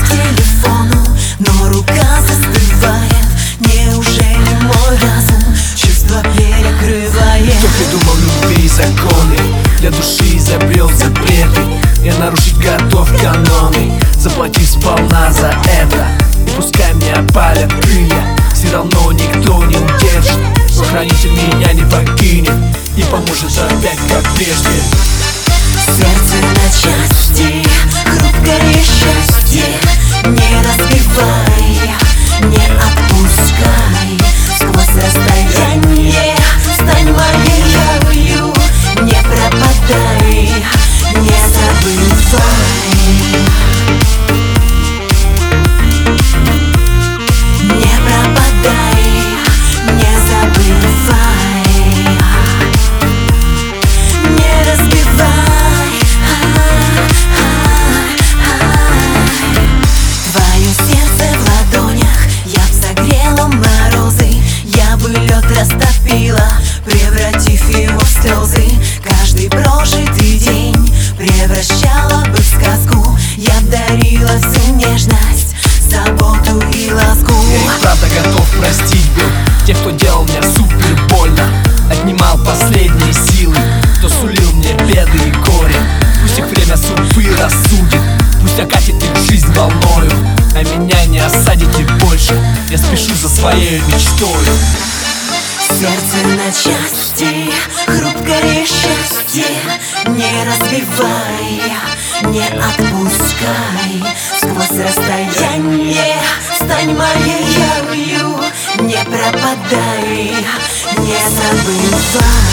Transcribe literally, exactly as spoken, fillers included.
к телефону, но рука застывает. Неужели мой разум чувства перекрывает? Кто придумал любви законы, для души изобрел запреты? Я нарушить готов каноны, заплатив сполна за это. И пускай мне опалят крылья, все равно никто не удержит. Но хранитель меня не покинет и поможет опять как прежде. Сердце на части, хрупкое счастье, не разбивай, не отпускай. Сквозь расстояние стань моей явью, не пропадай, не забывай. Не пропадай, не забывай, не разбивай. Твое сердце в ладонях, я б согрела морозы, я бы лед растопила, превратив его в слезы. Каждый прожитый день превращала бы в сказку, я б дарила всю нежность, заботу и ласку. Я и правда готов простить был тех, кто делал мне супер больно, отнимал последние силы, кто сулил мне беды и горе. Пусть их время судьбы рассудит, пусть окатит их жизнь волною, а меня не осадите больше, я спешу за своей мечтой. Сердце на части, хрупкое счастье, не разбивай, не отпускай. Сквозь расстояние стань моей явью, не пропадай, не забывай.